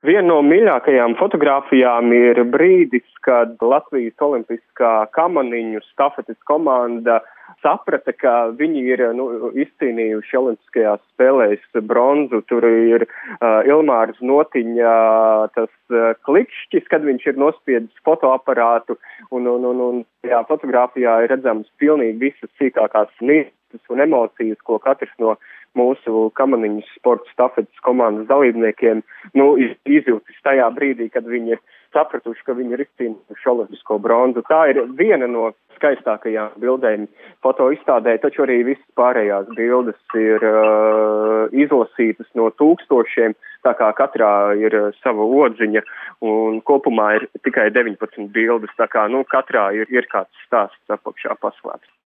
Viena no mīļākajām fotogrāfijām ir brīdis, kad Latvijas olimpiskā kamaniņu stafetes komanda saprata, ka viņi ir izcīnījuši olimpiskajās spēlēs bronzu. Tur ir Ilmārs Notiņa tas klikšķis, kad viņš ir nospiedis fotoaparātu, un tajā fotogrāfijā ir redzams pilnīgi visas sīkākās nianses un emocijas, ko katrs no mūsu kamaniņu sporta stafetes komandas dalībniekiem izjūtis tajā brīdī, kad viņi sapratuši, ka viņi ir izcīnījuši olimpisko bronzu. Tā ir viena no skaistākajām bildēm fotoizstādē, taču arī visas pārējās bildes ir izlasītas no tūkstošiem, tā kā katrā ir sava odziņa, un kopumā ir tikai 19 bildes, tā kā katrā ir kāds stāsts apakšā paslēpts.